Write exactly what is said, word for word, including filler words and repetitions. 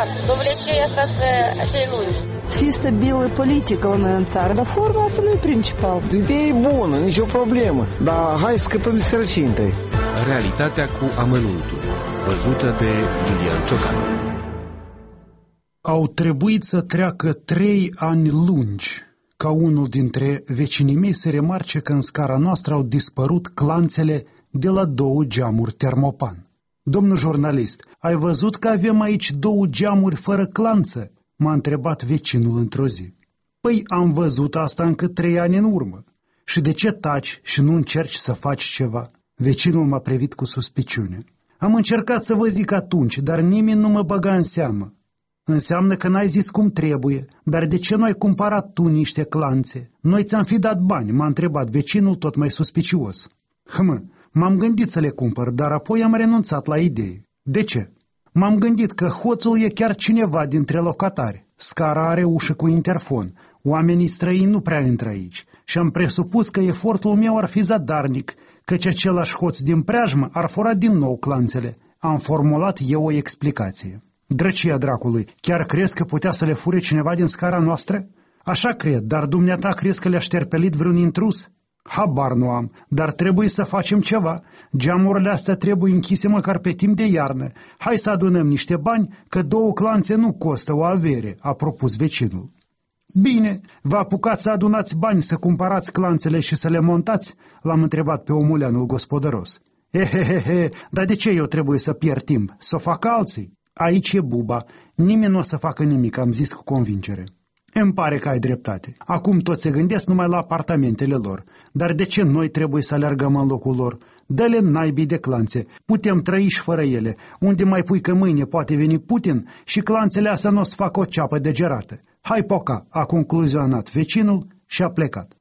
clar. Domnule, ce asta cei lungi? Să fie stabilă politică la noi în țară, dar forma asta nu e principal. Ideea e bună, nicio problemă, dar hai să scăpăm de sărăcie întâi. Realitatea cu amănuntul, văzută de Lilian Ciocanu. Au trebuit să treacă trei ani lungi ca unul dintre vecinii mei să remarce că în scara noastră au dispărut clanțele de la două geamuri termopan. Domnul jurnalist, ai văzut că avem aici două geamuri fără clanță? M-a întrebat vecinul într-o zi. Păi am văzut asta încă trei ani în urmă. Și de ce taci și nu încerci să faci ceva? Vecinul m-a privit cu suspiciune. Am încercat să vă zic atunci, dar nimeni nu mă băga în seamă. Înseamnă că n-ai zis cum trebuie, dar de ce nu ai cumpărat tu niște clanțe? Noi ți-am fi dat bani, m-a întrebat vecinul tot mai suspicios. Hmă, m-am gândit să le cumpăr, dar apoi am renunțat la idee. De ce? M-am gândit că hoțul e chiar cineva dintre locatari. Scara are ușă cu interfon. Oamenii străini nu prea intră aici. Și am presupus că efortul meu ar fi zadarnic, căci același hoț din preajmă ar fura din nou clanțele. Am formulat eu o explicație. Drăcia dracului, chiar crezi că putea să le fure cineva din scara noastră? Așa cred, dar dumneata crezi că le-a șterpelit vreun intrus? Habar nu am, dar trebuie să facem ceva. Geamurile astea trebuie închise măcar pe timp de iarnă. Hai să adunăm niște bani, că două clanțe nu costă o avere, a propus vecinul. Bine, vă apucați să adunați bani să cumpărați clanțele și să le montați? L-am întrebat pe omuleanul gospodăros. Ehehehe, dar de ce eu trebuie să pierd timp? Să o facă alții? Aici e buba, nimeni nu o să facă nimic, am zis cu convingere. Îmi pare că ai dreptate. Acum toți se gândesc numai la apartamentele lor. Dar de ce noi trebuie să alergăm în locul lor? Dă-le naibii de clanțe. Putem trăi și fără ele. Unde mai pui că mâine poate veni Putin și clanțele astea nu o să facă o ceapă degerată. Hai poca, a concluzionat vecinul și a plecat.